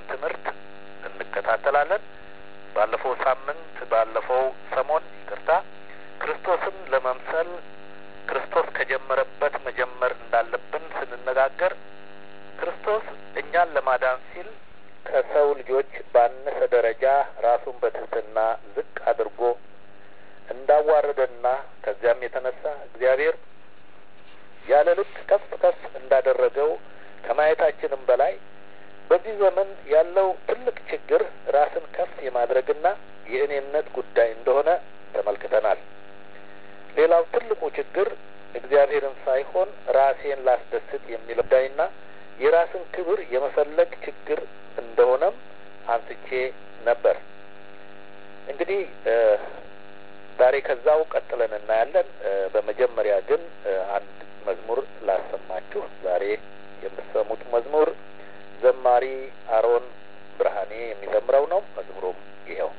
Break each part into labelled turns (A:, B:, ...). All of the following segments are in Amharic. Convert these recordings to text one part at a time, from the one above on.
A: ትምህርት እንከታተላለን። ባለፈው ሰሞን ክርስቶስን ለመምሰል ክርስቶስ ከጀመረበት መጀመር እንዳለብን ስንነጋገር ክርስቶስ እኛን ለማዳን ሲል ከሰው ልጆች ባነሰ ደረጃ ራሱን በትህትና ዝቅ አድርጎ እንዳዋረደና ከዚያም የተነሳ እግዚአብሔር ያለ ልክ ከፍ ከፍ እንዳደረገው ከማየታችንም በላይ በዚህ ዘመን ያለው ትልቅ ችግር ራስን ከፍ የማድረግና የእኔነት ጉዳይ እንደሆነ ተመልክተናል። ሌላው ትልቁ ችግር እግዚአብሔርን ሳይሆን ራሴን ላስደስት የሚለው ጉዳይና የራስን ክብር የመፈለግ ችግር እንደሆነም አንስቼ ነበር። እንግዲህ ዛሬ ከዛው ቀጥለን እናያለን። በመጀመሪያ ግን አንድ መዝሙር ላሰማችሁ። ዛሬ የምትሰሙት መዝሙር ዘማሪ አሮን ብርሃኔ የሚዘምረው ነው። መዝሙሩም ይኸው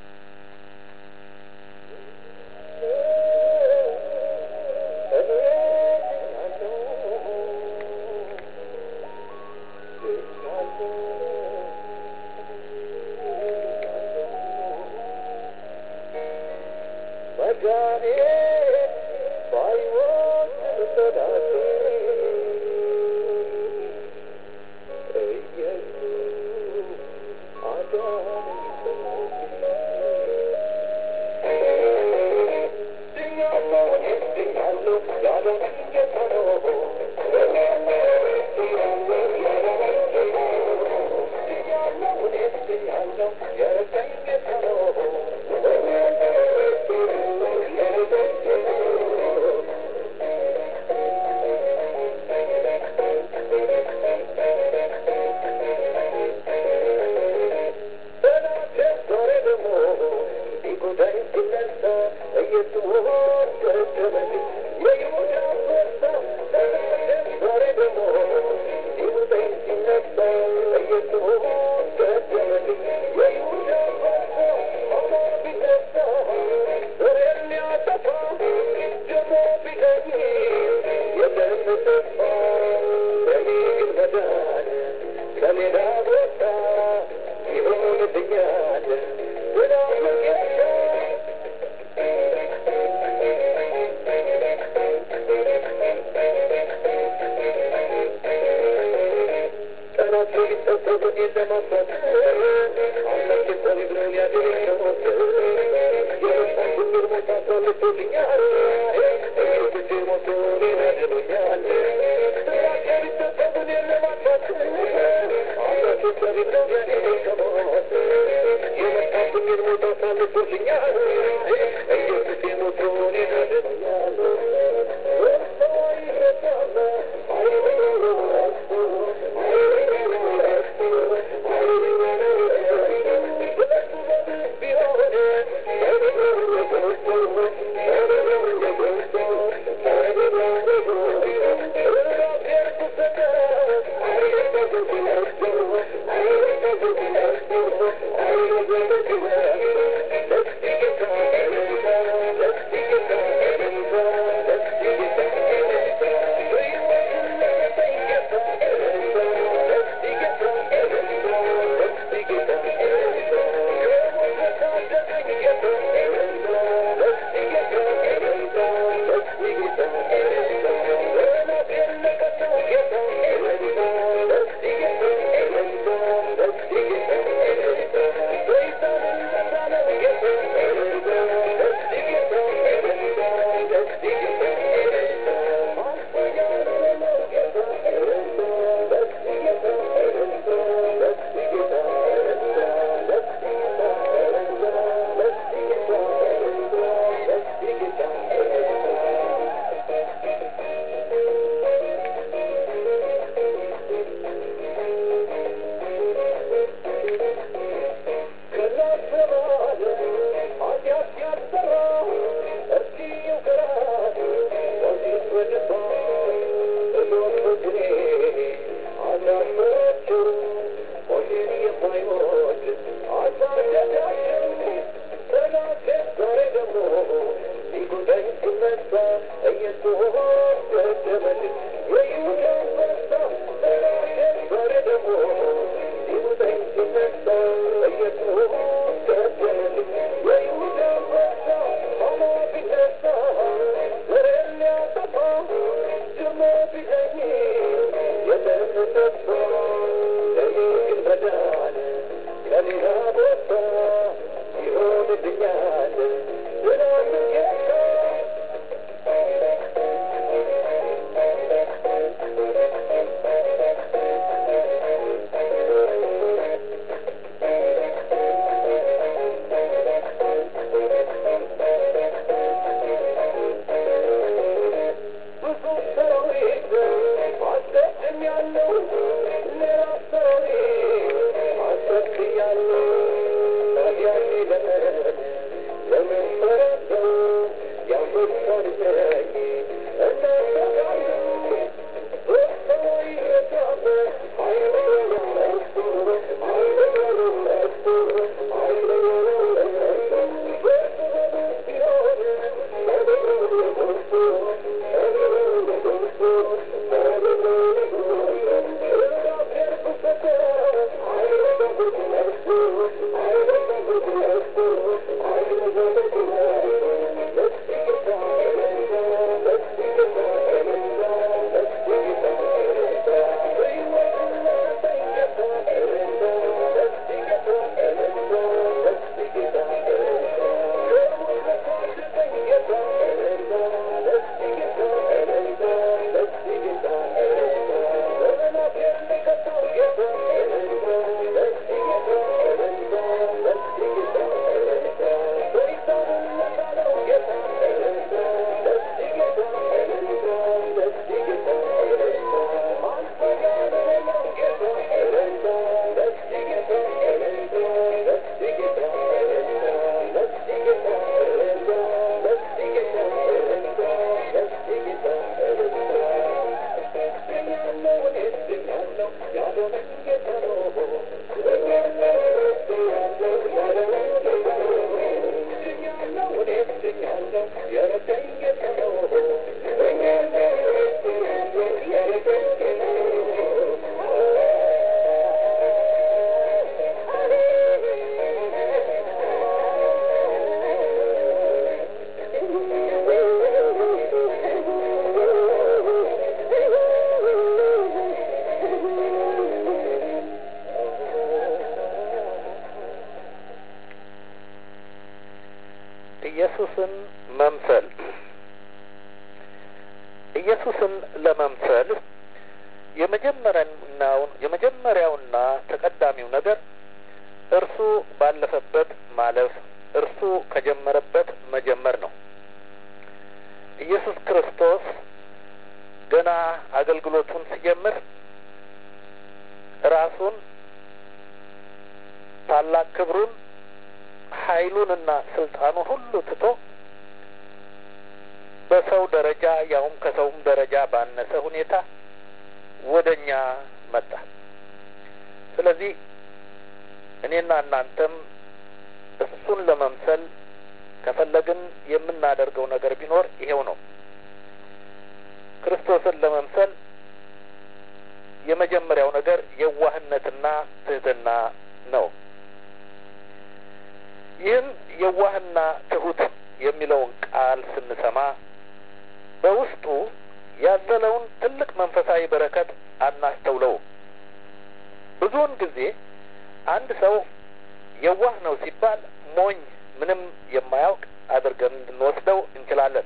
A: ኢየሱስን መምሰል። ኢየሱስን ለመምሰል የመጀመሪያውና ተቀዳሚው ነገር እርሱ ባለፈበት ማለፍ፣ እርሱ ከጀመረበት መጀመር ነው። ኢየሱስ ክርስቶስ ገና አገልግሎቱን ሲጀምር ራሱን፣ ታላቅ ክብሩን፣ ኃይሉንና ስልጣኑን ሁሉ ትቶ በሰው ደረጃ ያውም ከሰውም ደረጃ ባነሰ ሁኔታ ወደኛ መጣ። ስለዚህ እኔና እናንተም እሱን ለመምሰል ከፈለግን የምናደርገው ነገር ቢኖር ይሄው ነው። ክርስቶስን ለመምሰል የመጀመሪያው ነገር የዋህነትና ትህትና ነው። ይህን የዋህና ትሁት የሚለውን ቃል ስንሰማ በውስጡ ያዘለውን ትልቅ መንፈሳዊ በረከት አናስተውለው። ብዙውን ጊዜ አንድ ሰው የዋህ ነው ሲባል ሞኝ፣ ምንም የማያውቅ አድርገን እንድንወስደው እንችላለን።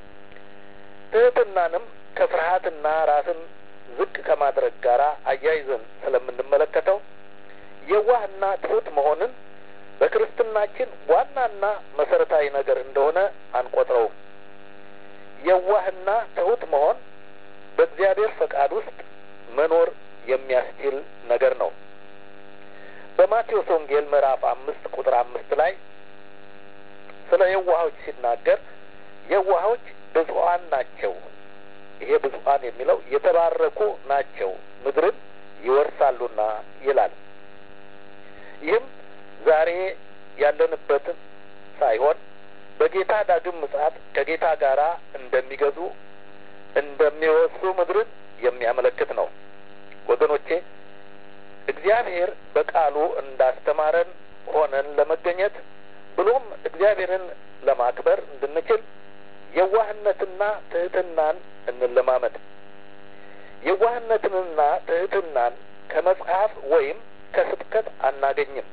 A: ትህትናንም ከፍርሃትና ራስን ዝቅ ከማድረግ ጋር አያይዘን ስለምንመለከተው የዋህና ትሁት መሆንን በክርስትናችን ዋናና መሰረታዊ ነገር እንደሆነ አንቆጥረውም። የዋህና ትሁት መሆን በእግዚአብሔር ፈቃድ ውስጥ መኖር የሚያስችል ነገር ነው። በማቴዎስ ወንጌል ምዕራፍ 5 ቁጥር 5 ላይ ስለ የዋሆች ሲናገር የዋሆች ብፁዓን ናቸው፣ ይሄ ብፁዓን የሚለው የተባረኩ ናቸው፣ ምድርን ይወርሳሉና ይላል። ይህም ዛሬ ያለንበትን ሳይሆን በጌታ ዳግም ምጽአት ከጌታ ጋራ እንደሚገዙ እንደሚወርሱ ምድርን የሚያመለክት ነው። ወገኖቼ እግዚአብሔር በቃሉ እንዳስተማረን ሆነን ለመገኘት ብሎም እግዚአብሔርን ለማክበር እንድንችል የዋህነትና ትህትናን እንለማመድ። የዋህነትንና ትህትናን ከመጽሐፍ ወይም ከስብከት አናገኝም።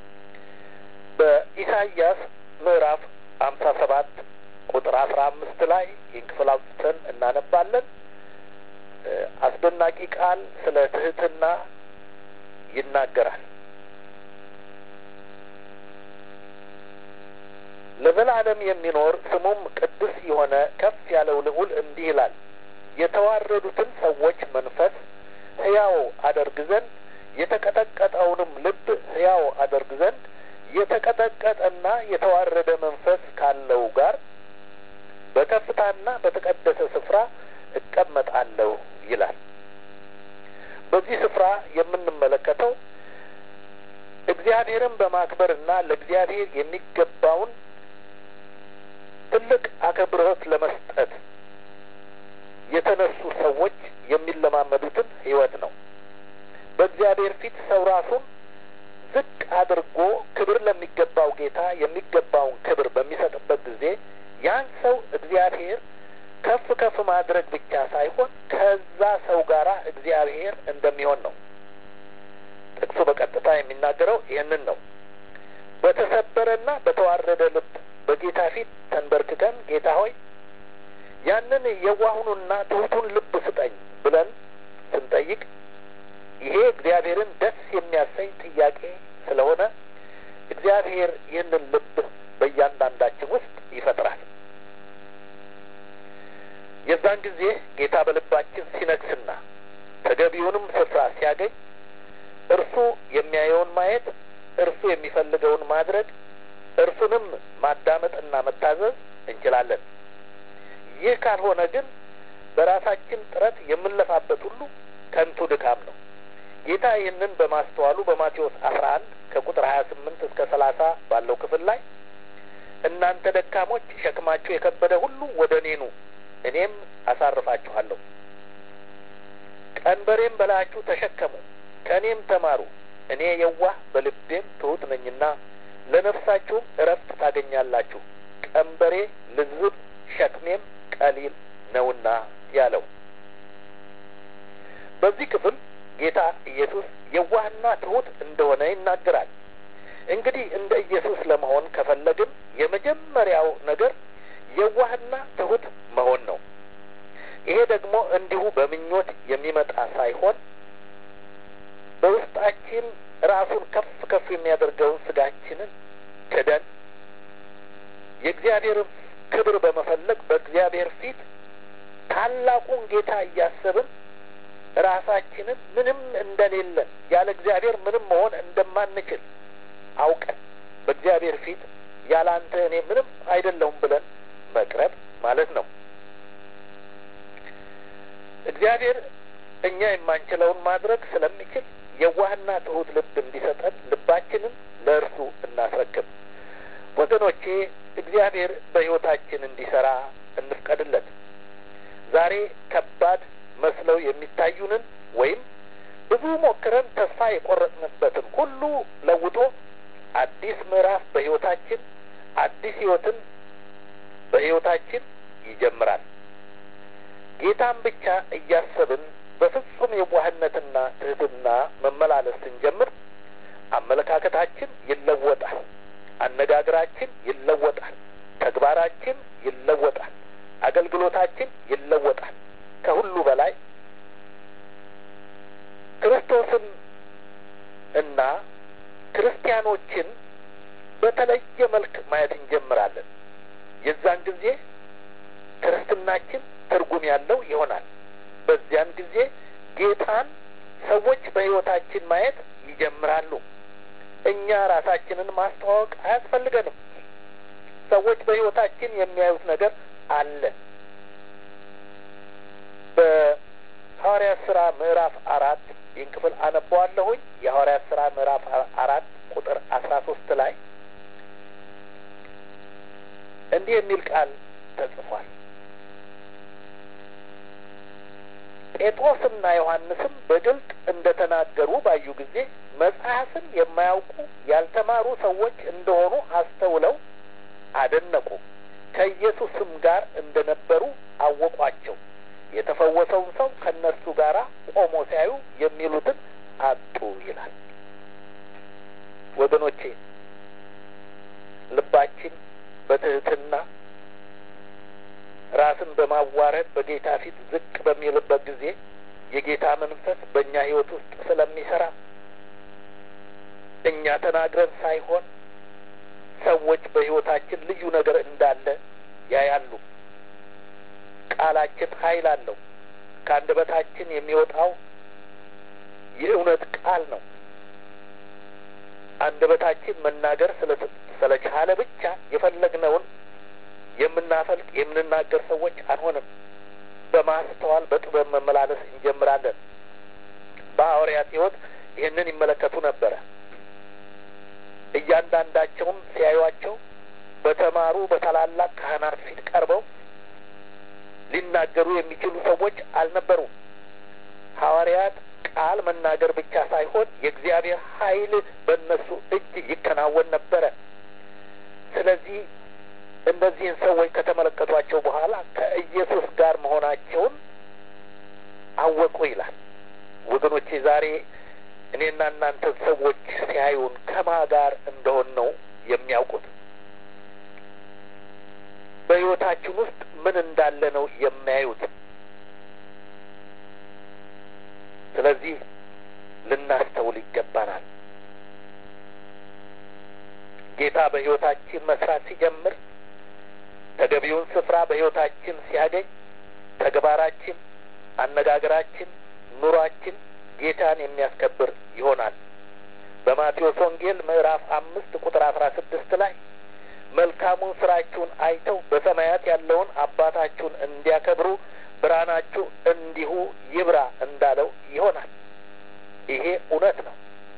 A: በኢሳይያስ ምዕራፍ 57 ቁጥር 15 ላይ ይህን ክፍል አውጥተን እናነባለን። አስደናቂ ቃል ስለ ትህትና ይናገራል። ለዘላለም የሚኖር ስሙም ቅዱስ የሆነ ከፍ ያለው ልዑል እንዲህ ይላል፣ የተዋረዱትን ሰዎች መንፈስ ሕያው አደርግ ዘንድ የተቀጠቀጠውንም ልብ ሕያው አደርግ ዘንድ የተቀጠቀጠና የተዋረደ መንፈስ ካለው ጋር በከፍታና በተቀደሰ ስፍራ እቀመጣለሁ ይላል። በዚህ ስፍራ የምንመለከተው እግዚአብሔርን በማክበርና ለእግዚአብሔር የሚገባውን ትልቅ አክብሮት ለመስጠት የተነሱ ሰዎች የሚለማመዱትን ሕይወት ነው። በእግዚአብሔር ፊት ሰው ራሱን ዝቅ አድርጎ ክብር ለሚገባው ጌታ የሚገባውን ክብር በሚሰጥበት ጊዜ ያን ሰው እግዚአብሔር ከፍ ከፍ ማድረግ ብቻ ሳይሆን ከዛ ሰው ጋራ እግዚአብሔር እንደሚሆን ነው። ጥቅሱ በቀጥታ የሚናገረው ይህንን ነው። በተሰበረና በተዋረደ ልብ በጌታ ፊት ተንበርክከን ጌታ ሆይ ያንን የዋሁኑና ትሑቱን ልብ ስጠኝ ብለን ስንጠይቅ ይሄ እግዚአብሔርን ደስ የሚያሰኝ ጥያቄ ስለሆነ እግዚአብሔር ይህንን ልብ በእያንዳንዳችን ውስጥ ይፈጥራል። የዛን ጊዜ ጌታ በልባችን ሲነግስና ተገቢውንም ስፍራ ሲያገኝ እርሱ የሚያየውን ማየት፣ እርሱ የሚፈልገውን ማድረግ፣ እርሱንም ማዳመጥና መታዘዝ እንችላለን። ይህ ካልሆነ ግን በራሳችን ጥረት የምንለፋበት ሁሉ ከንቱ ድካም ነው። ጌታ ይህንን በማስተዋሉ በማቴዎስ 11 ከቁጥር 28 እስከ 30 ባለው ክፍል ላይ እናንተ ደካሞች ሸክማችሁ የከበደ ሁሉ ወደ እኔ ኑ እኔም አሳርፋችኋለሁ፣ ቀንበሬም በላያችሁ ተሸከሙ ከእኔም ተማሩ እኔ የዋህ በልቤም ትሑት ነኝና ለነፍሳችሁም እረፍት ታገኛላችሁ፣ ቀንበሬ ልዝብ ሸክሜም ቀሊል ነውና ያለው። በዚህ ክፍል ጌታ ኢየሱስ የዋህና ትሑት እንደሆነ ይናገራል። እንግዲህ እንደ ኢየሱስ ለመሆን ከፈለግን የመጀመሪያው ነገር የዋህና ትሑት መሆን ነው። ይሄ ደግሞ እንዲሁ በምኞት የሚመጣ ሳይሆን በውስጣችን ራሱን ከፍ ከፍ የሚያደርገውን ስጋችንን ክደን የእግዚአብሔርን ክብር በመፈለግ በእግዚአብሔር ፊት ታላቁን ጌታ እያሰብን ራሳችንን ምንም እንደሌለን ያለ እግዚአብሔር ምንም መሆን እንደማንችል አውቀን በእግዚአብሔር ፊት ያለ አንተ እኔ ምንም አይደለሁም ብለን መቅረብ ማለት ነው። እግዚአብሔር እኛ የማንችለውን ማድረግ ስለሚችል የዋህና ትሑት ልብ እንዲሰጠን ልባችንን ለእርሱ እናስረክብ። ወገኖቼ እግዚአብሔር በሕይወታችን እንዲሰራ እንፍቀድለት። ዛሬ ከባድ መስለው የሚታዩንን ወይም ብዙ ሞክረን ተስፋ የቆረጥንበትን ሁሉ ለውጦ አዲስ ምዕራፍ በሕይወታችን አዲስ ሕይወትን በሕይወታችን ይጀምራል። ጌታን ብቻ እያሰብን በፍጹም የዋህነትና ትህትና መመላለስ ስንጀምር አመለካከታችን ይለወጣል፣ አነጋገራችን ይለወጣል፣ ተግባራችን ይለወጣል፣ አገልግሎታችን ይለወጣል። ከሁሉ በላይ ክርስቶስን እና ክርስቲያኖችን በተለየ መልክ ማየት እንጀምራለን። የዛን ጊዜ ክርስትናችን ትርጉም ያለው ይሆናል። በዚያን ጊዜ ጌታን ሰዎች በሕይወታችን ማየት ይጀምራሉ። እኛ ራሳችንን ማስተዋወቅ አያስፈልገንም። ሰዎች በሕይወታችን የሚያዩት ነገር አለ። በሐዋርያት ሥራ ምዕራፍ 4 ይህን ክፍል አነበዋለሁኝ። የሐዋርያት ሥራ ምዕራፍ 4 ቁጥር 13 ላይ እንዲህ የሚል ቃል ተጽፏል። ጴጥሮስና ዮሐንስም በግልጥ እንደተናገሩ ባዩ ጊዜ መጽሐፍን የማያውቁ ያልተማሩ ሰዎች እንደሆኑ አስተውለው አደነቁ። ከኢየሱስም ጋር እንደነበሩ አወቋቸው። የተፈወሰውን ሰው ከነሱ ጋር ቆሞ ሲያዩ የሚሉትን አጡ ይላል። ወገኖቼ ልባችን በትህትና ራስን በማዋረድ በጌታ ፊት ዝቅ በሚልበት ጊዜ የጌታ መንፈስ በእኛ ሕይወት ውስጥ ስለሚሰራ እኛ ተናግረን ሳይሆን ሰዎች በሕይወታችን ልዩ ነገር እንዳለ ያያሉ። ቃላችን ኃይል አለው። ከአንደበታችን የሚወጣው የእውነት ቃል ነው። አንደበታችን መናገር ስለቻለ ብቻ የፈለግነውን የምናፈልቅ የምንናገር ሰዎች አንሆንም። በማስተዋል በጥበብ መመላለስ እንጀምራለን። በሐዋርያት ሕይወት ይህንን ይመለከቱ ነበረ። እያንዳንዳቸውን ሲያዩአቸው በተማሩ በታላላቅ ካህናት ፊት ቀርበው ሊናገሩ የሚችሉ ሰዎች አልነበሩም። ሐዋርያት ቃል መናገር ብቻ ሳይሆን የእግዚአብሔር ኃይል በእነሱ እጅ ይከናወን ነበረ። ስለዚህ እነዚህን ሰዎች ከተመለከቷቸው በኋላ ከኢየሱስ ጋር መሆናቸውን አወቁ ይላል። ወገኖቼ ዛሬ እኔና እናንተ ሰዎች ሲያዩን ከማ ጋር እንደሆን ነው የሚያውቁት። በሕይወታችን ውስጥ ምን እንዳለ ነው የሚያዩት። ስለዚህ ልናስተውል ይገባናል። ጌታ በሕይወታችን መስራት ሲጀምር ተገቢውን ስፍራ በሕይወታችን ሲያገኝ ተግባራችን፣ አነጋገራችን፣ ኑሯችን ጌታን የሚያስከብር ይሆናል። በማቴዎስ ወንጌል ምዕራፍ 5 ቁጥር 16 ላይ መልካሙን ስራችሁን አይተው በሰማያት ያለውን አባታችሁን እንዲያከብሩ ብርሃናችሁ እንዲሁ ይብራ እንዳለው ይሆናል። ይሄ እውነት ነው።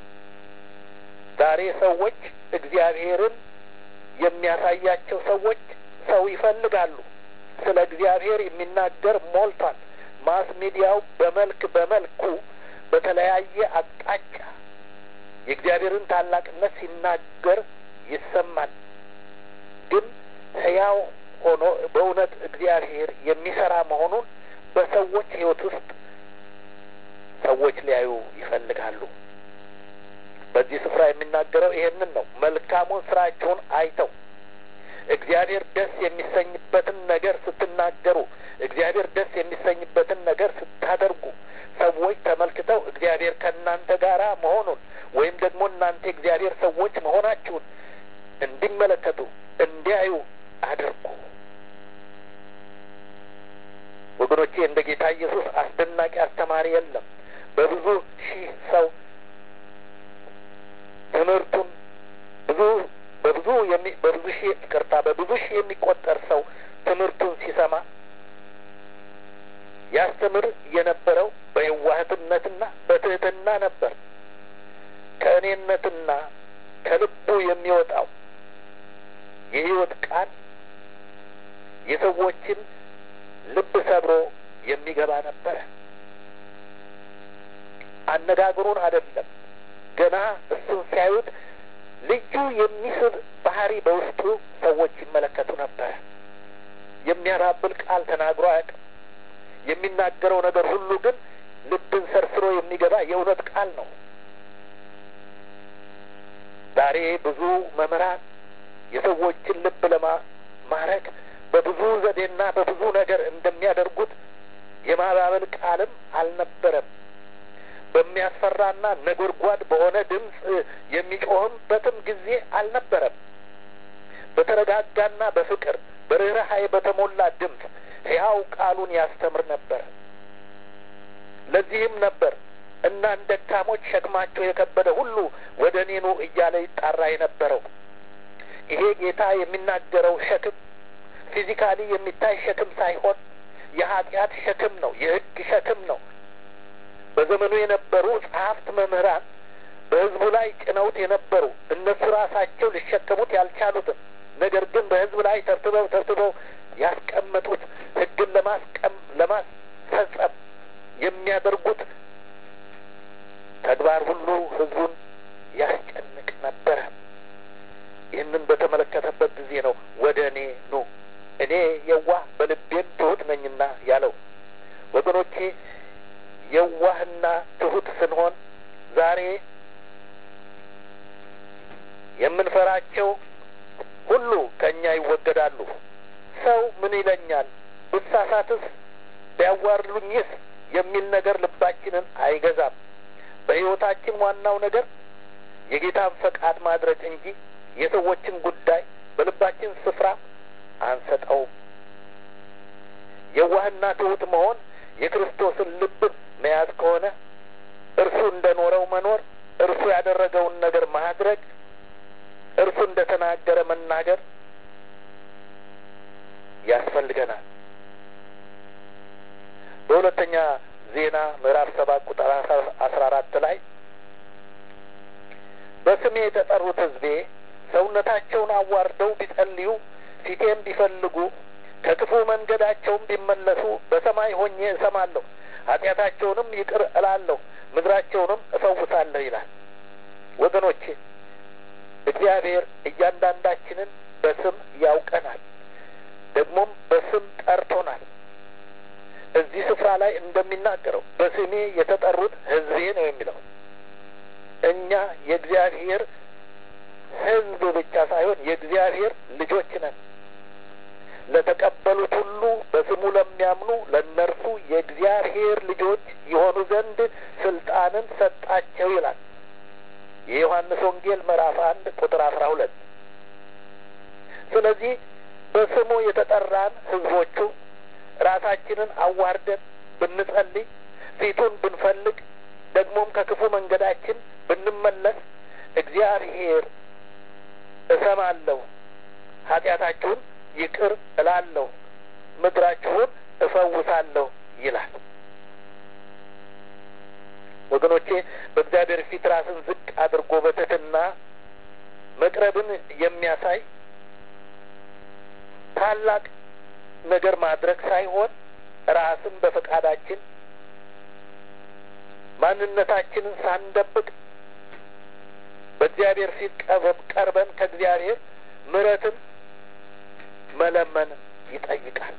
A: ዛሬ ሰዎች እግዚአብሔርን የሚያሳያቸው ሰዎች ሰው ይፈልጋሉ። ስለ እግዚአብሔር የሚናገር ሞልቷል። ማስ ሚዲያው በመልኩ በተለያየ አቅጣጫ የእግዚአብሔርን ታላቅነት ሲናገር ይሰማል። ግን ሕያው ሆኖ በእውነት እግዚአብሔር የሚሰራ መሆኑን በሰዎች ሕይወት ውስጥ ሰዎች ሊያዩ ይፈልጋሉ። በዚህ ስፍራ የሚናገረው ይሄንን ነው። መልካሙን ስራችሁን አይተው እግዚአብሔር ደስ የሚሰኝበትን ነገር ስትናገሩ፣ እግዚአብሔር ደስ የሚሰኝበትን ነገር ስታደርጉ ሰዎች ተመልክተው እግዚአብሔር ከእናንተ ጋራ መሆኑን ወይም ደግሞ እናንተ እግዚአብሔር ሰዎች መሆናችሁን እንዲመለከቱ እንዲያዩ አድርጉ። ወገኖቼ እንደ ጌታ ኢየሱስ አስደናቂ አስተማሪ የለም። በብዙ ሺህ ሰው ትምህርቱን በብዙ ሺህ የሚቆጠር ሰው ትምህርቱን ሲሰማ ያስተምር የነበረው በየዋህነትና በትህትና ነበር። ከእኔነትና ከልቡ የሚወጣው የሕይወት ቃል የሰዎችን ልብ ሰብሮ የሚገባ ነበረ። አነጋገሩን አይደለም፣ ገና እሱን ሲያዩት ልዩ የሚስብ ባህሪ በውስጡ ሰዎች ይመለከቱ ነበረ። የሚያራብል ቃል ተናግሮ አያውቅም። የሚናገረው ነገር ሁሉ ግን ልብን ሰርስሮ የሚገባ የእውነት ቃል ነው። ዛሬ ብዙ መምህራን የሰዎችን ልብ ለማማረክ በብዙ ዘዴና በብዙ ነገር እንደሚያደርጉት የማባበል ቃልም አልነበረም። በሚያስፈራና ነጎድጓድ በሆነ ድምፅ የሚጮህበትም ጊዜ አልነበረም። በተረጋጋና በፍቅር በርህራሄ በተሞላ ድምፅ ሕያው ቃሉን ያስተምር ነበር። ለዚህም ነበር እናንተ ደካሞች ሸክማቸው የከበደ ሁሉ ወደ እኔ ኑ እያለ ይጣራ የነበረው። ይሄ ጌታ የሚናገረው ሸክም ፊዚካሊ የሚታይ ሸክም ሳይሆን የኃጢአት ሸክም ነው፣ የሕግ ሸክም ነው። በዘመኑ የነበሩ ጸሐፍት መምህራን በሕዝቡ ላይ ጭነውት የነበሩ እነሱ ራሳቸው ሊሸከሙት ያልቻሉትን ነገር ግን በሕዝብ ላይ ተርትበው ያስቀመጡት ሕግን ለማስፈጸም የሚያደርጉት ተግባር ሁሉ ሕዝቡን ያስጨንቅ ነበረ። ይህንን በተመለከተበት ጊዜ ነው ወደ እኔ ኑ እኔ የዋህ በልቤም ትሁት ነኝና ያለው። ወገኖቼ የዋህና ትሁት ስንሆን ዛሬ የምንፈራቸው ሁሉ ከእኛ ይወገዳሉ። ሰው ምን ይለኛል፣ ብሳሳትስ፣ ቢያዋርዱኝስ የሚል ነገር ልባችንን አይገዛም። በሕይወታችን ዋናው ነገር የጌታን ፈቃድ ማድረግ እንጂ የሰዎችን ጉዳይ በልባችን ስፍራ አንሰጠውም። የዋህና ትሁት መሆን የክርስቶስን ልብ መያዝ ከሆነ እርሱ እንደኖረው መኖር፣ እርሱ ያደረገውን ነገር ማድረግ፣ እርሱ እንደተናገረ መናገር ያስፈልገናል። በሁለተኛ ዜና ምዕራፍ 7 ቁጥር 14 ላይ በስሜ የተጠሩት ሕዝቤ ሰውነታቸውን አዋርደው ቢጸልዩ ፊቴም ቢፈልጉ ከክፉ መንገዳቸውም ቢመለሱ በሰማይ ሆኜ እሰማለሁ፣ ኃጢአታቸውንም ይቅር እላለሁ፣ ምድራቸውንም እፈውሳለሁ ይላል። ወገኖቼ እግዚአብሔር እያንዳንዳችንን በስም ያውቀናል፣ ደግሞም በስም ጠርቶናል። እዚህ ስፍራ ላይ እንደሚናገረው በስሜ የተጠሩት ሕዝቤ ነው የሚለው። እኛ የእግዚአብሔር ሕዝብ ብቻ ሳይሆን የእግዚአብሔር ልጆች ነን። ለተቀበሉት ሁሉ በስሙ ለሚያምኑ ለእነርሱ የእግዚአብሔር ልጆች የሆኑ ዘንድ ስልጣንን ሰጣቸው ይላል የዮሐንስ ወንጌል ምዕራፍ 1 ቁጥር 12። ስለዚህ በስሙ የተጠራን ሕዝቦቹ ራሳችንን አዋርደን ብንጸልይ፣ ፊቱን ብንፈልግ፣ ደግሞም ከክፉ መንገዳችን ብንመለስ እግዚአብሔር እሰማለሁ፣ ኃጢአታችሁን ይቅር እላለሁ፣ ምድራችሁን እፈውሳለሁ ይላል። ወገኖቼ በእግዚአብሔር ፊት ራስን ዝቅ አድርጎ በትህትና መቅረብን የሚያሳይ ታላቅ ነገር ማድረግ ሳይሆን ራስን በፈቃዳችን ማንነታችንን ሳንደብቅ በእግዚአብሔር ፊት ቀርበን ከእግዚአብሔር ምሕረትን መለመን ይጠይቃል።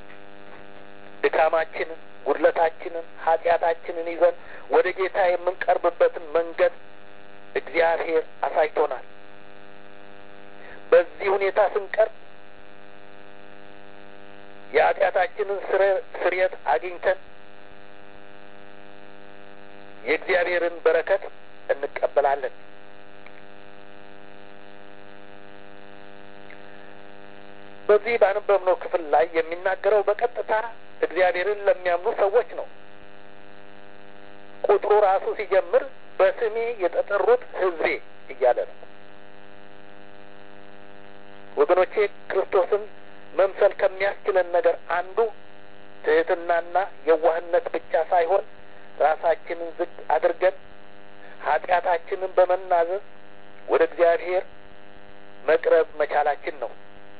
A: ድካማችንን፣ ጉድለታችንን፣ ኃጢአታችንን ይዘን ወደ ጌታ የምንቀርብበትን መንገድ እግዚአብሔር አሳይቶናል። በዚህ ሁኔታ ስንቀርብ የኃጢአታችንን ስርየት አግኝተን የእግዚአብሔርን በረከት እንቀበላለን። በዚህ ባነበብነው ክፍል ላይ የሚናገረው በቀጥታ እግዚአብሔርን ለሚያምኑ ሰዎች ነው። ቁጥሩ ራሱ ሲጀምር በስሜ የተጠሩት ሕዝቤ እያለ ነው። ወገኖቼ ክርስቶስን መምሰል ከሚያስችለን ነገር አንዱ ትህትናና የዋህነት ብቻ ሳይሆን ራሳችንን ዝቅ አድርገን ኃጢአታችንን በመናዘዝ ወደ እግዚአብሔር መቅረብ መቻላችን ነው።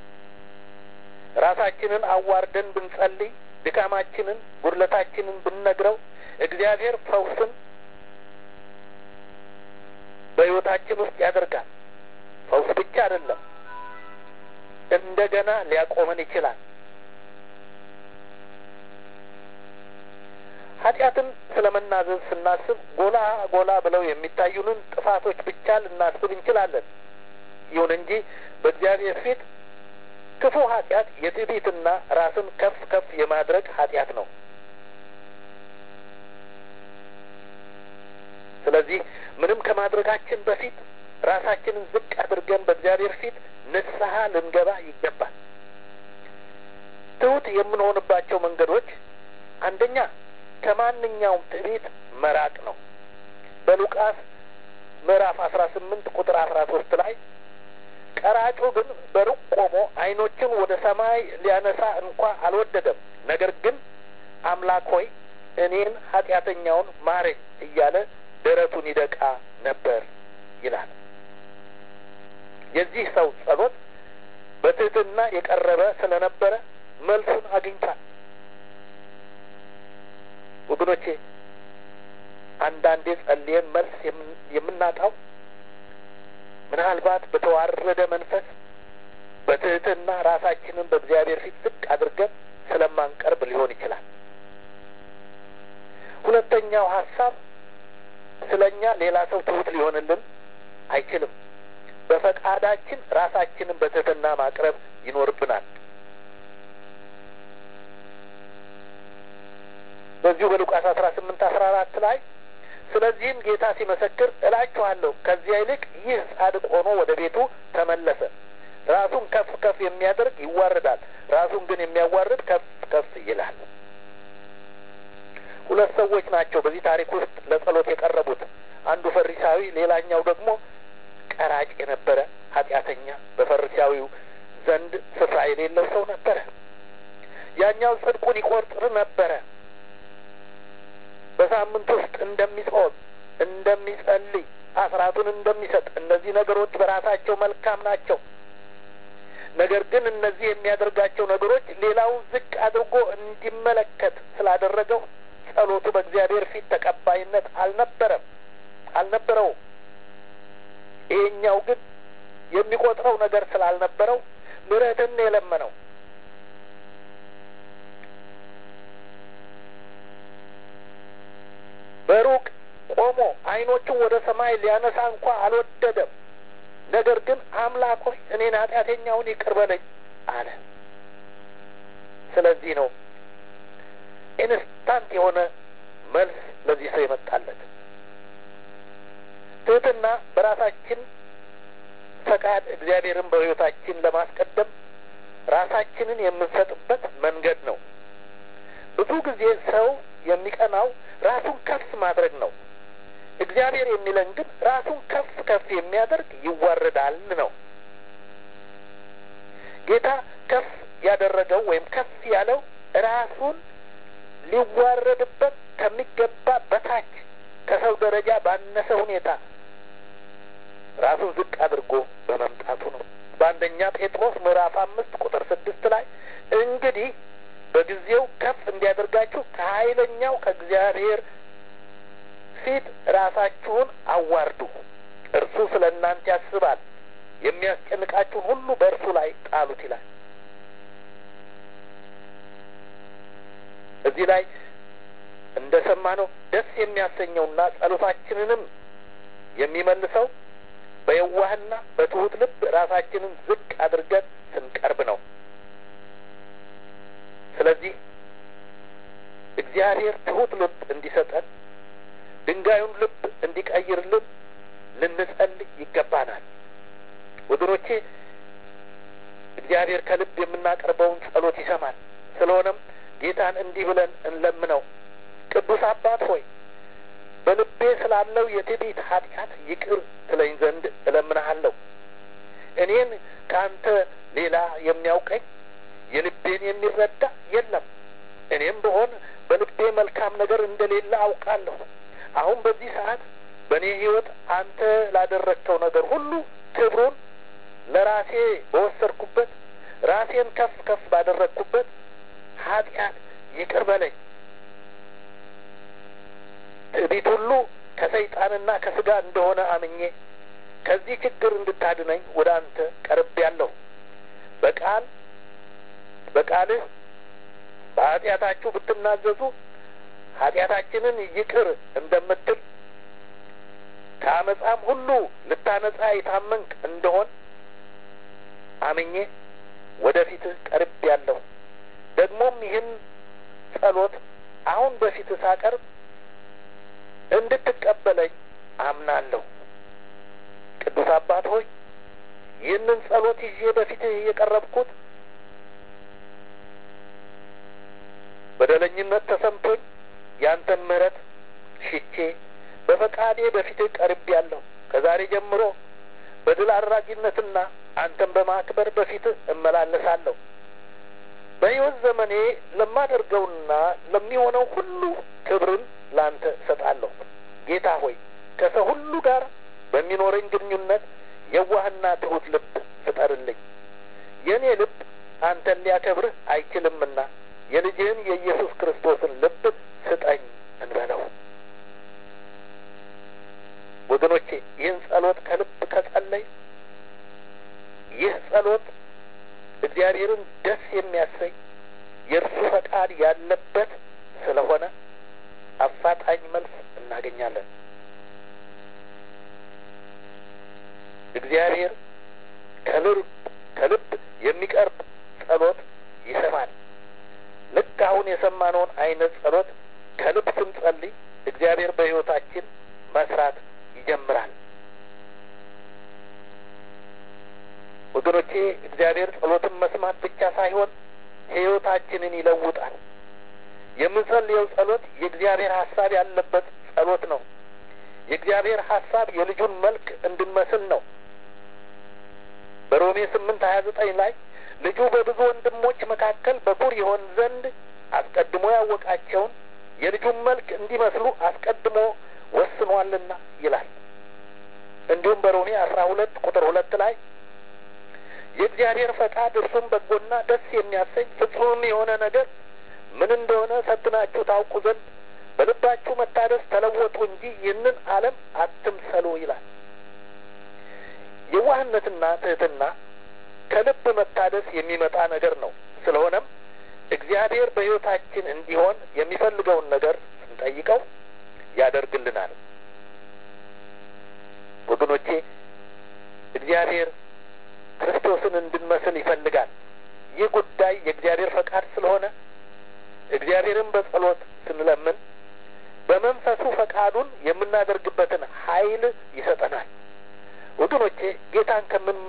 A: ራሳችንን አዋርደን ብንጸልይ፣ ድካማችንን፣ ጉድለታችንን ብንነግረው እግዚአብሔር ፈውስን በሕይወታችን ውስጥ ያደርጋል። ፈውስ ብቻ አይደለም፣ እንደገና ሊያቆመን ይችላል። ኃጢአትን ስለመናዘዝ ስናስብ ጎላ ጎላ ብለው የሚታዩንን ጥፋቶች ብቻ ልናስብ እንችላለን። ይሁን እንጂ በእግዚአብሔር ፊት ክፉ ኃጢአት የትዕቢትና ራስን ከፍ ከፍ የማድረግ ኃጢአት ነው። ስለዚህ ምንም ከማድረጋችን በፊት ራሳችንን ዝቅ አድርገን በእግዚአብሔር ፊት ንስሐ ልንገባ ይገባል። ትሁት የምንሆንባቸው መንገዶች አንደኛ ከማንኛውም ትዕቢት መራቅ ነው። በሉቃስ ምዕራፍ 18 ቁጥር 13 ላይ ቀራጩ ግን በሩቅ ቆሞ ዓይኖቹን ወደ ሰማይ ሊያነሳ እንኳ አልወደደም፣ ነገር ግን አምላክ ሆይ እኔን ኃጢአተኛውን ማረኝ እያለ ደረቱን ይደቃ ነበር ይላል። የዚህ ሰው ጸሎት በትህትና የቀረበ ስለነበረ መልሱን አግኝቷል። ወገኖቼ አንዳንዴ ጸልየን መልስ የምናጣው ምናልባት በተዋረደ መንፈስ በትህትና ራሳችንን በእግዚአብሔር ፊት ዝቅ አድርገን ስለማንቀርብ ሊሆን ይችላል። ሁለተኛው ሐሳብ ስለኛ ሌላ ሰው ትሁት ሊሆንልን አይችልም። በፈቃዳችን ራሳችንን በትህትና ማቅረብ ይኖርብናል። በዚሁ በሉቃስ 18:14 ላይ ስለዚህም ጌታ ሲመሰክር እላችኋለሁ ከዚያ ይልቅ ይህ ጻድቅ ሆኖ ወደ ቤቱ ተመለሰ። ራሱን ከፍ ከፍ የሚያደርግ ይዋረዳል፣ ራሱን ግን የሚያዋርድ ከፍ ከፍ ይላል። ሁለት ሰዎች ናቸው በዚህ ታሪክ ውስጥ ለጸሎት የቀረቡት። አንዱ ፈሪሳዊ፣ ሌላኛው ደግሞ ቀራጭ የነበረ ኃጢአተኛ፣ በፈሪሳዊው ዘንድ ስፍራ የሌለው ሰው ነበረ። ያኛው ጽድቁን ይቆጥር ነበረ። በሳምንት ውስጥ እንደሚጾም፣ እንደሚጸልይ፣ አስራቱን እንደሚሰጥ፣ እነዚህ ነገሮች በራሳቸው መልካም ናቸው። ነገር ግን እነዚህ የሚያደርጋቸው ነገሮች ሌላውን ዝቅ አድርጎ እንዲመለከት ስላደረገው ጸሎቱ በእግዚአብሔር ፊት ተቀባይነት አልነበረውም። ይሄኛው ግን የሚቆጥረው ነገር ስላልነበረው ምሕረትን የለመነው። በሩቅ ቆሞ ዓይኖቹን ወደ ሰማይ ሊያነሳ እንኳ አልወደደም። ነገር ግን አምላክ ሆይ እኔን ኃጢአተኛውን ይቅር በለኝ አለ። ስለዚህ ነው ኢንስታንት የሆነ መልስ ለዚህ ሰው የመጣለት። ትህትና በራሳችን ፈቃድ እግዚአብሔርን በሕይወታችን ለማስቀደም ራሳችንን የምንሰጥበት መንገድ ነው። ብዙ ጊዜ ሰው የሚቀናው ራሱን ከፍ ማድረግ ነው። እግዚአብሔር የሚለን ግን ራሱን ከፍ ከፍ የሚያደርግ ይዋረዳል ነው። ጌታ ከፍ ያደረገው ወይም ከፍ ያለው ራሱን ሊዋረድበት ከሚገባ በታች ከሰው ደረጃ ባነሰ ሁኔታ ራሱን ዝቅ አድርጎ በመምጣቱ ነው። በአንደኛ ጴጥሮስ ምዕራፍ 5:6 ላይ እንግዲህ በጊዜው ከፍ እንዲያደርጋችሁ ከኃይለኛው ከእግዚአብሔር ፊት ራሳችሁን አዋርዱ፣ እርሱ ስለ እናንተ ያስባል፣ የሚያስጨንቃችሁን ሁሉ በእርሱ ላይ ጣሉት ይላል። እዚህ ላይ እንደሰማነው ደስ የሚያሰኘውና ጸሎታችንንም የሚመልሰው በየዋህና በትሁት ልብ ራሳችንን ዝቅ አድርገን ስንቀርብ ነው። ስለዚህ እግዚአብሔር ትሁት ልብ እንዲሰጠን፣ ድንጋዩን ልብ እንዲቀይርልን ልንጸልይ ይገባናል። ወገኖቼ እግዚአብሔር ከልብ የምናቀርበውን ጸሎት ይሰማል። ስለሆነም ጌታን እንዲህ ብለን እንለምነው። ቅዱስ አባት ሆይ በልቤ ስላለው የትዕቢት ኃጢአት ይቅር ትለኝ ዘንድ እለምንሃለሁ። እኔን ከአንተ ሌላ የሚያውቀኝ የልቤን የሚረዳ የለም። እኔም ብሆን በልቤ መልካም ነገር እንደሌለ አውቃለሁ። አሁን በዚህ ሰዓት በእኔ ሕይወት አንተ ላደረግከው ነገር ሁሉ ክብሩን ለራሴ በወሰድኩበት፣ ራሴን ከፍ ከፍ ባደረግኩበት ኃጢአት ይቅር በለኝ። ትዕቢት ሁሉ ከሰይጣንና ከስጋ እንደሆነ አምኜ ከዚህ ችግር እንድታድነኝ ወደ አንተ ቀርቤያለሁ። በቃልህ በኃጢአታችሁ ብትናዘዙ ኃጢአታችንን ይቅር እንደምትል ከአመፃም ሁሉ ልታነጻ የታመንክ እንደሆን አምኜ ወደፊትህ ቀርቤያለሁ። ደግሞም ይህን ጸሎት አሁን በፊትህ ሳቀርብ እንድትቀበለኝ አምናለሁ። ቅዱስ አባት ሆይ ይህንን ጸሎት ይዤ በፊትህ የቀረብኩት በደለኝነት ተሰምቶኝ ያንተን ምሕረት ሽቼ በፈቃዴ በፊትህ ቀርቤያለሁ። ከዛሬ ጀምሮ በድል አድራጊነትና አንተን በማክበር በፊትህ እመላለሳለሁ። በሕይወት ዘመኔ ለማደርገውና ለሚሆነው ሁሉ ክብርን ላንተ እሰጣለሁ። ጌታ ሆይ ከሰው ሁሉ ጋር በሚኖረኝ ግንኙነት የዋህና ትሁት ልብ ፍጠርልኝ። የእኔ ልብ አንተን ሊያከብርህ አይችልምና የልጅህን የኢየሱስ ክርስቶስን ልብ ስጠኝ እንበለው። ወገኖቼ ይህን ጸሎት ከልብ ከጸለይ ይህ ጸሎት እግዚአብሔርን ደስ የሚያሰኝ የእርሱ ፈቃድ ያለበት ስለሆነ አፋጣኝ መልስ እናገኛለን። እግዚአብሔር ከልብ የሚቀርብ ጸሎት ይሰማል። ልክ አሁን የሰማነውን አይነት ጸሎት ከልብ ስንጸልይ እግዚአብሔር በሕይወታችን መስራት ይጀምራል። ወገኖቼ እግዚአብሔር ጸሎትን መስማት ብቻ ሳይሆን ሕይወታችንን ይለውጣል። የምንጸልየው ጸሎት የእግዚአብሔር ሐሳብ ያለበት ጸሎት ነው። የእግዚአብሔር ሐሳብ የልጁን መልክ እንድንመስል ነው። በሮሜ 8:29 ላይ ልጁ በብዙ ወንድሞች መካከል በኩር ይሆን ዘንድ አስቀድሞ ያወቃቸውን የልጁን መልክ እንዲመስሉ አስቀድሞ ወስኗልና ይላል። እንዲሁም በሮሜ 12:2 ላይ የእግዚአብሔር ፈቃድ እርሱም በጎና ደስ የሚያሰኝ ፍጹም የሆነ ነገር ምን እንደሆነ ፈትናችሁ ታውቁ ዘንድ በልባችሁ መታደስ ተለወጡ እንጂ ይህንን ዓለም አትምሰሉ ይላል። የዋህነትና ትህትና ከልብ መታደስ የሚመጣ ነገር ነው። ስለሆነም እግዚአብሔር በሕይወታችን እንዲሆን የሚፈልገውን ነገር ስንጠይቀው ያደርግልናል። ወገኖቼ እግዚአብሔር ክርስቶስን እንድንመስል ይፈልጋል። ይህ ጉዳይ የእግዚአብሔር ፈቃድ ስለሆነ እግዚአብሔርን በጸሎት ስንለምን በመንፈሱ ፈቃዱን የምናደርግበትን ኃይል ይሰጠናል። ወገኖቼ ጌታን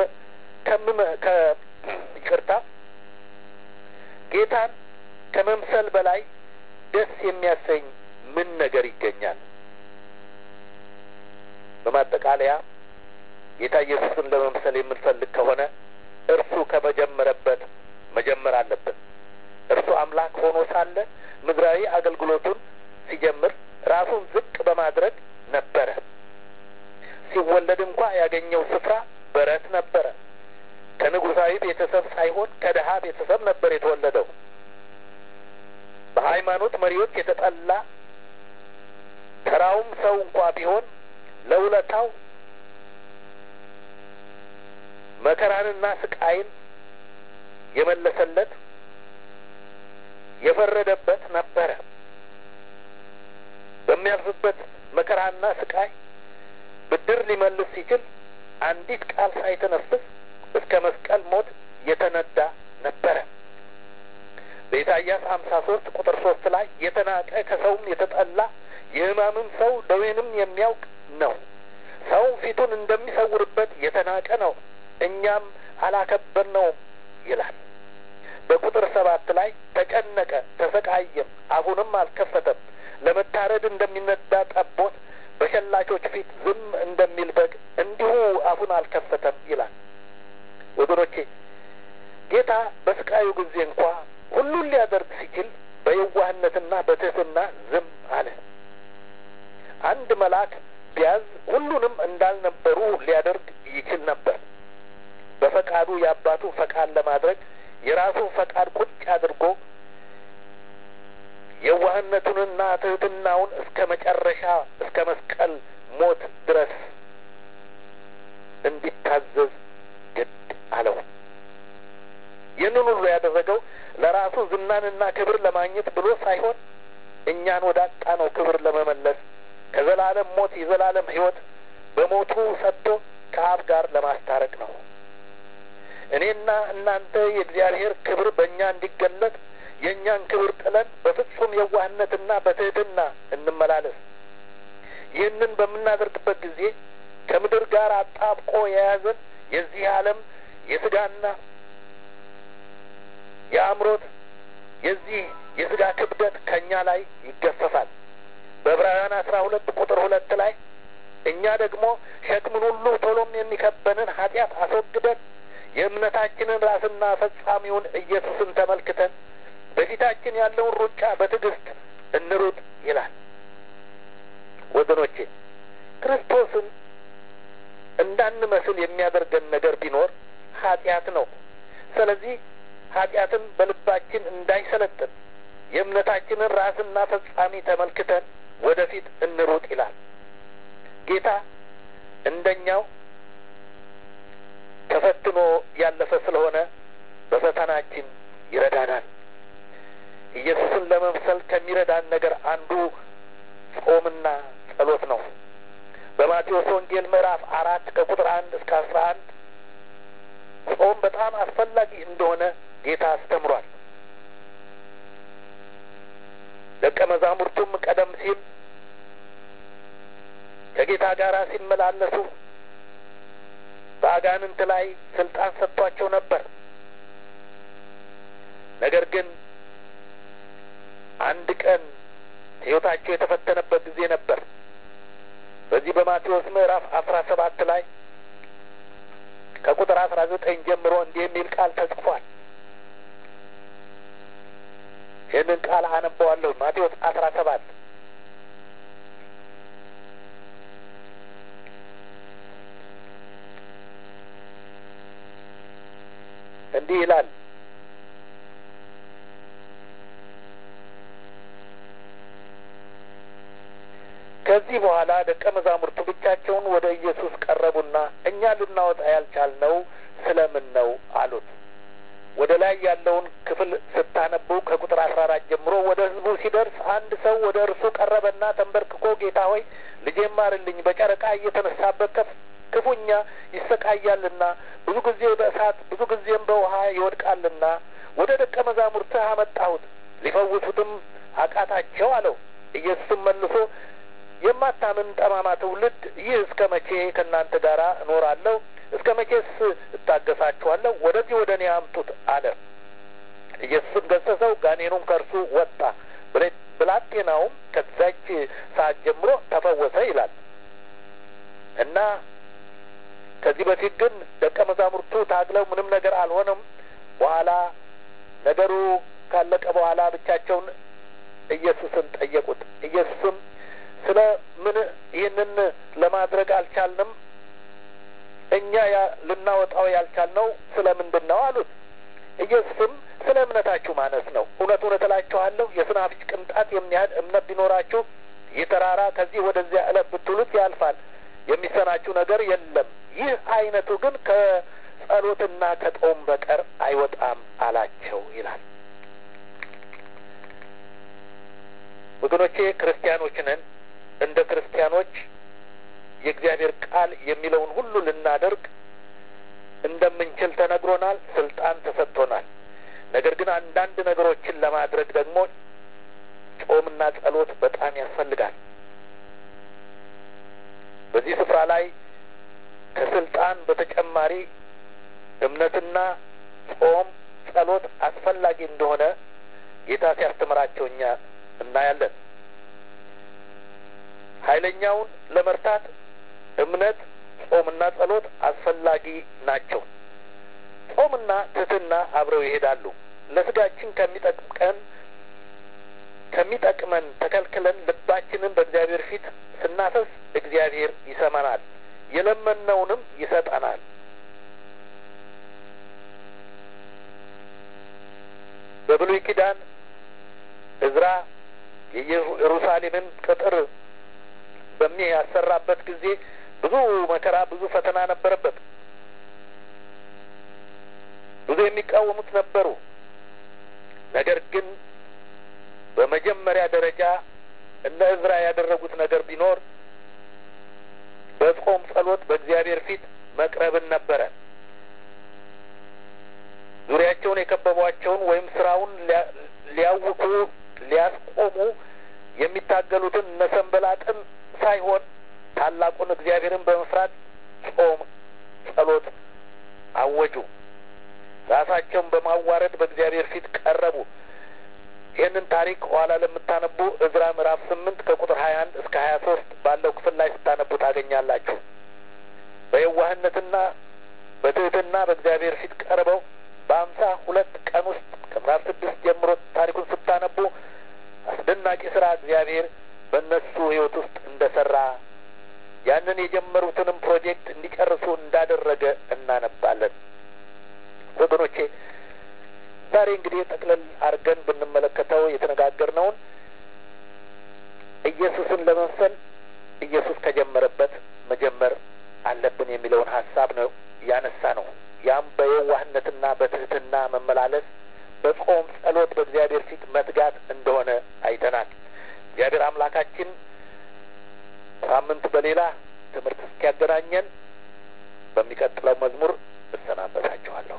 A: ጌታን ከመምሰል በላይ ደስ የሚያሰኝ ምን ነገር ይገኛል? በማጠቃለያ ጌታ ኢየሱስን ለመምሰል የምንፈልግ ከሆነ እርሱ ከመጀመረበት መጀመር አለብን። እርሱ አምላክ ሆኖ ሳለ ምድራዊ አገልግሎቱን ሲጀምር ራሱን ዝቅ በማድረግ ነበረ። ሲወለድ እንኳ ያገኘው ስፍራ በረት ነበረ። ከንጉሳዊ ቤተሰብ ሳይሆን ከድሃ ቤተሰብ ነበር የተወለደው። በሃይማኖት መሪዎች የተጠላ ተራውም ሰው እንኳ ቢሆን ለውለታው መከራንና ስቃይን የመለሰለት የፈረደበት ነበረ። በሚያልፍበት መከራና ስቃይ ብድር ሊመልስ ሲችል አንዲት ቃል ሳይተነፍስ እስከ መስቀል ሞት የተነዳ ነበረ። በኢሳይያስ 53:3 ላይ የተናቀ ከሰውም የተጠላ የሕማምም ሰው ደዌንም የሚያውቅ ነው። ሰው ፊቱን እንደሚሰውርበት የተናቀ ነው፣ እኛም አላከበርነውም ይላል። በቁጥር 7 ላይ ተጨነቀ፣ ተሰቃየም፣ አፉንም አልከፈተም፣ ለመታረድ እንደሚነዳ ጠቦት በሸላቾች ፊት ዝም እንደሚል በግ እንዲሁ አፉን አልከፈተም ይላል። ወገኖቼ ጌታ በስቃዩ ጊዜ እንኳ ሁሉን ሊያደርግ ሲችል በየዋህነትና በትህትና ዝም አለ። አንድ መልአክ ቢያዝ ሁሉንም እንዳልነበሩ ሊያደርግ ይችል ነበር። በፈቃዱ የአባቱ ፈቃድ ለማድረግ የራሱን ፈቃድ ቁጭ አድርጎ የዋህነቱንና ትህትናውን እስከ መጨረሻ እስከ መስቀል ሞት ድረስ እንዲታዘዝ ግድ አለው። ይህንን ሁሉ ያደረገው ለራሱ ዝናንና ክብር ለማግኘት ብሎ ሳይሆን እኛን ወዳጣነው ክብር ለመመለስ ከዘላለም ሞት የዘላለም ሕይወት በሞቱ ሰጥቶ ከአብ ጋር ለማስታረቅ ነው። እኔና እናንተ የእግዚአብሔር ክብር በእኛ እንዲገለጥ የእኛን ክብር ጥለን በፍጹም የዋህነትና በትህትና እንመላለስ። ይህንን በምናደርግበት ጊዜ ከምድር ጋር አጣብቆ የያዘን የዚህ ዓለም የስጋና የአእምሮት የዚህ የስጋ ክብደት ከእኛ ላይ ይገፈፋል። በዕብራውያን 12:2 ላይ እኛ ደግሞ ሸክምን ሁሉ ቶሎም የሚከበንን ኃጢአት አስወግደን የእምነታችንን ራስና ፈጻሚውን ኢየሱስን ተመልክተን በፊታችን ያለውን ሩጫ በትዕግስት እንሩጥ ይላል። ወገኖቼ ክርስቶስን እንዳንመስል የሚያደርገን ነገር ቢኖር ኃጢአት ነው። ስለዚህ ኃጢአትን በልባችን እንዳይሰለጥን የእምነታችንን ራስና ፈጻሚ ተመልክተን ወደፊት እንሩጥ ይላል። ጌታ እንደኛው ተፈትኖ ያለፈ ስለሆነ በፈተናችን ይረዳናል። ኢየሱስን ለመምሰል ከሚረዳን ነገር አንዱ ጾምና ጸሎት ነው። በማቴዎስ ወንጌል ምዕራፍ 4 ከቁጥር 1 እስከ 11 ጾም በጣም አስፈላጊ እንደሆነ ጌታ አስተምሯል። ደቀ መዛሙርቱም ቀደም ሲል ከጌታ ጋር ሲመላለሱ በአጋንንት ላይ ስልጣን ሰጥቷቸው ነበር። ነገር ግን አንድ ቀን ሕይወታቸው የተፈተነበት ጊዜ ነበር። በዚህ በማቴዎስ ምዕራፍ 17 ላይ ከቁጥር 19 ጀምሮ እንዲህ የሚል ቃል ተጽፏል። ይህንን ቃል አነበዋለሁ። ማቴዎስ 17 እንዲህ ይላል። ከዚህ በኋላ ደቀ መዛሙርቱ ብቻቸውን ወደ ኢየሱስ ቀረቡና እኛ ልናወጣ ያልቻልነው ስለምን ነው አሉት። ወደ ላይ ያለውን ክፍል ስታነቡ ከቁጥር 14 ጀምሮ ወደ ሕዝቡ ሲደርስ አንድ ሰው ወደ እርሱ ቀረበና ተንበርክኮ ጌታ ሆይ ልጄን ማርልኝ፣ በጨረቃ እየተነሳበት ክፉኛ ይሰቃያልና ብዙ ጊዜ በእሳት ብዙ ጊዜም በውሃ ይወድቃልና ወደ ደቀ መዛሙርትህ አመጣሁት፣ ሊፈውሱትም አቃታቸው አለው። ኢየሱስም መልሶ የማታምን ጠማማ ትውልድ ይህ እስከ መቼ ከእናንተ ጋር እኖራለሁ? እስከ መቼስ እታገሳችኋለሁ? ወደዚህ ወደ እኔ አምጡት አለ። ኢየሱስም ገሰጸው፣ ጋኔኑም ከእርሱ ወጣ፣ ብላቴናውም ከዛች ሰዓት ጀምሮ ተፈወሰ ይላል። እና ከዚህ በፊት ግን ደቀ መዛሙርቱ ታግለው ምንም ነገር አልሆነም። በኋላ ነገሩ ካለቀ በኋላ ብቻቸውን ኢየሱስን ጠየቁት። ኢየሱስም ስለ ምን ይህንን ለማድረግ አልቻልንም? እኛ ልናወጣው ያልቻልነው ስለ ምንድን ነው አሉት። ኢየሱስም ስለ እምነታችሁ ማነስ ነው። እውነት እውነት እላችኋለሁ የስናፍጭ ቅንጣት የሚያህል እምነት ቢኖራችሁ ይህ ተራራ ከዚህ ወደዚያ እለፍ ብትሉት ያልፋል፣ የሚሰናችሁ ነገር የለም። ይህ አይነቱ ግን ከጸሎትና ከጾም በቀር አይወጣም አላቸው ይላል። ወገኖቼ ክርስቲያኖች ነን። እንደ ክርስቲያኖች የእግዚአብሔር ቃል የሚለውን ሁሉ ልናደርግ እንደምንችል ተነግሮናል፣ ስልጣን ተሰጥቶናል። ነገር ግን አንዳንድ ነገሮችን ለማድረግ ደግሞ ጾምና ጸሎት በጣም ያስፈልጋል። በዚህ ስፍራ ላይ ከስልጣን በተጨማሪ እምነትና ጾም፣ ጸሎት አስፈላጊ እንደሆነ ጌታ ሲያስተምራቸው እኛ እናያለን። ኃይለኛውን ለመርታት እምነት፣ ጾምና ጸሎት አስፈላጊ ናቸው። ጾምና ትሕትና አብረው ይሄዳሉ። ለስጋችን ከሚጠቅመን ተከልክለን ልባችንን በእግዚአብሔር ፊት ስናፈስ እግዚአብሔር ይሰማናል፣ የለመነውንም ይሰጠናል። በብሉይ ኪዳን እዝራ የኢየሩሳሌምን ቅጥር በሚያሰራበት ጊዜ ብዙ መከራ፣ ብዙ ፈተና ነበረበት። ብዙ የሚቃወሙት ነበሩ። ነገር ግን በመጀመሪያ ደረጃ እነ እዝራ ያደረጉት ነገር ቢኖር በጾም ጸሎት በእግዚአብሔር ፊት መቅረብን ነበረ። ዙሪያቸውን የከበቧቸውን ወይም ስራውን ሊያውኩ ሊያስቆሙ የሚታገሉትን እነ ሰንበላጥን ሳይሆን ታላቁን እግዚአብሔርን በመፍራት ጾም ጸሎት አወጁ። ራሳቸውን በማዋረድ በእግዚአብሔር ፊት ቀረቡ። ይህንን ታሪክ ኋላ ለምታነቡ እዝራ ምዕራፍ 8 ከቁጥር 21 እስከ 23 ባለው ክፍል ላይ ስታነቡ ታገኛላችሁ። በየዋህነትና በትህትና በእግዚአብሔር ፊት ቀርበው በ52 ቀን ውስጥ ከምዕራፍ 6 ጀምሮ ታሪኩን ስታነቡ አስደናቂ ስራ እግዚአብሔር በእነሱ ሕይወት ውስጥ እንደሰራ፣ ያንን የጀመሩትንም ፕሮጀክት እንዲጨርሱ እንዳደረገ እናነባለን። ወገኖቼ ዛሬ እንግዲህ ጠቅለል አድርገን ብንመለከተው የተነጋገርነውን ኢየሱስን ለመምሰል ኢየሱስ ከጀመረበት መጀመር አለብን የሚለውን ሀሳብ ነው ያነሳ ነው። ያም በየዋህነትና በትህትና መመላለስ፣ በጾም ጸሎት፣ በእግዚአብሔር ፊት መትጋት እንደሆነ አይተናል። እግዚአብሔር አምላካችን ሳምንት በሌላ ትምህርት እስኪያገናኘን በሚቀጥለው መዝሙር እሰናበታችኋለሁ።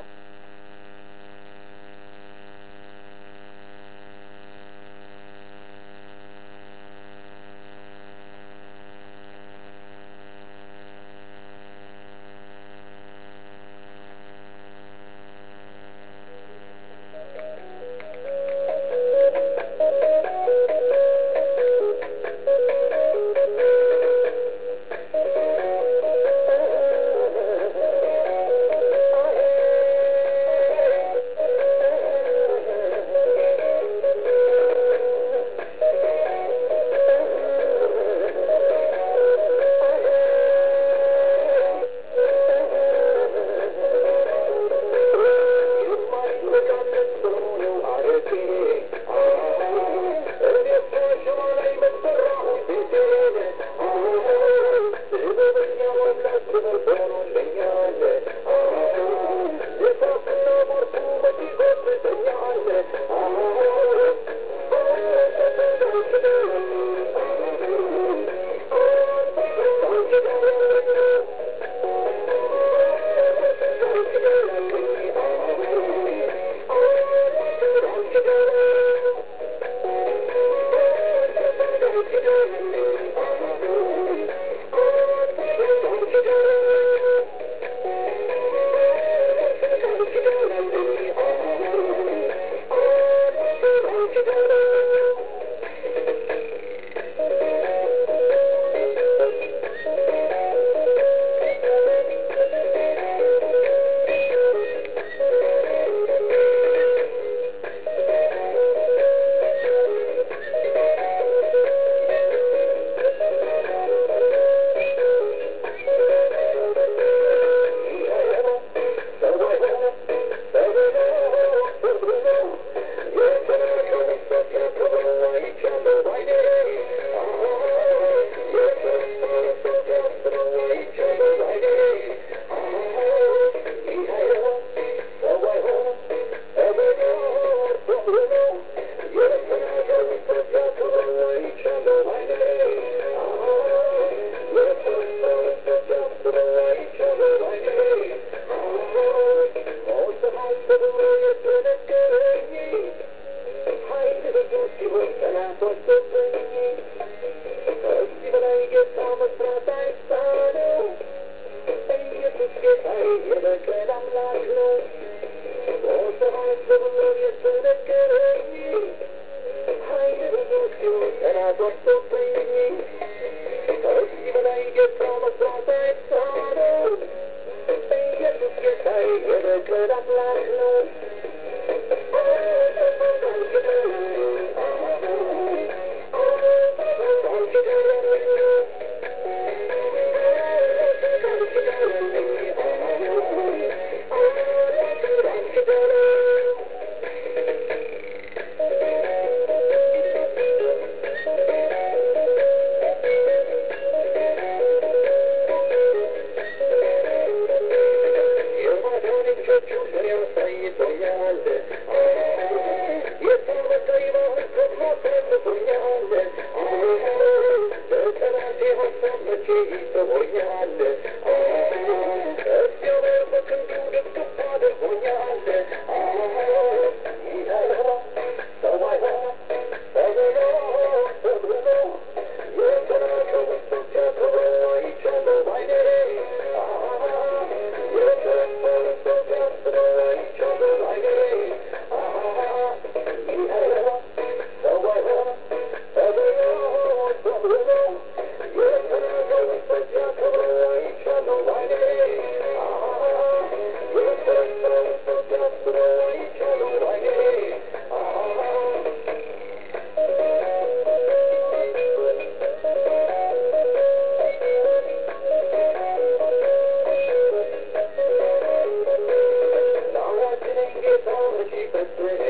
B: ፈጽመህ